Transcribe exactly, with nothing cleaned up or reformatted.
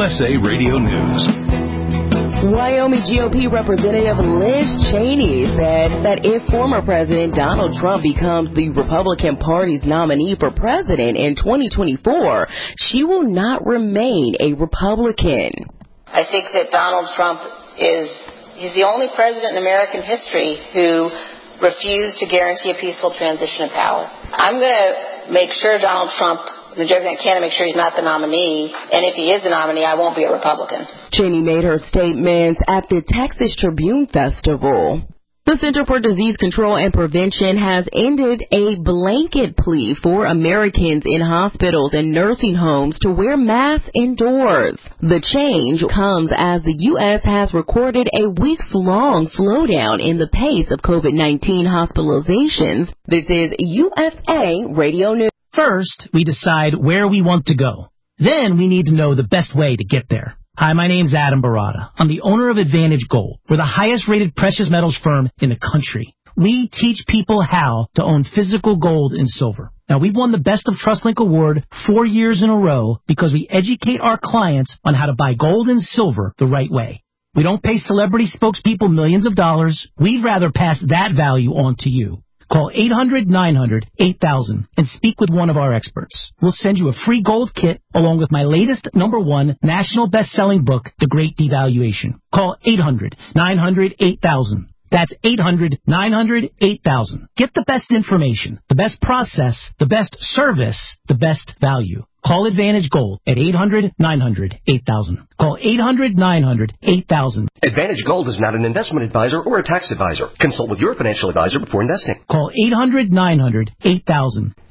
S A Radio News. Wyoming G O P Representative Liz Cheney said that if former President Donald Trump becomes the Republican Party's nominee for president in twenty twenty-four, she will not remain a Republican. I think that Donald Trump is, he's the only president in American history who refused to guarantee a peaceful transition of power. I'm going to make sure Donald Trump, the majority I can, make sure he's not the nominee, and if he is the nominee, I won't be a Republican. Cheney made her statements at the Texas Tribune Festival. The Center for Disease Control and Prevention has ended a blanket plea for Americans in hospitals and nursing homes to wear masks indoors. The change comes as the U S has recorded a weeks-long slowdown in the pace of COVID nineteen hospitalizations. This is U S A Radio News. First, we decide where we want to go. Then we need to know the best way to get there. Hi, my name's Adam Barada. I'm the owner of Advantage Gold. We're the highest-rated precious metals firm in the country. We teach people how to own physical gold and silver. Now, we've won the Best of TrustLink Award four years in a row because we educate our clients on how to buy gold and silver the right way. We don't pay celebrity spokespeople millions of dollars. We'd rather pass that value on to you. Call eight hundred nine hundred eight thousand and speak with one of our experts. We'll send you a free gold kit along with my latest number one national best-selling book, The Great Devaluation. Call eight hundred nine hundred eight thousand. That's eight hundred nine hundred eight thousand. Get the best information, the best process, the best service, the best value. Call Advantage Gold at eight hundred nine hundred eight thousand. Call eight hundred nine hundred eight thousand. Advantage Gold is not an investment advisor or a tax advisor. Consult with your financial advisor before investing. Call eight hundred nine hundred eight thousand.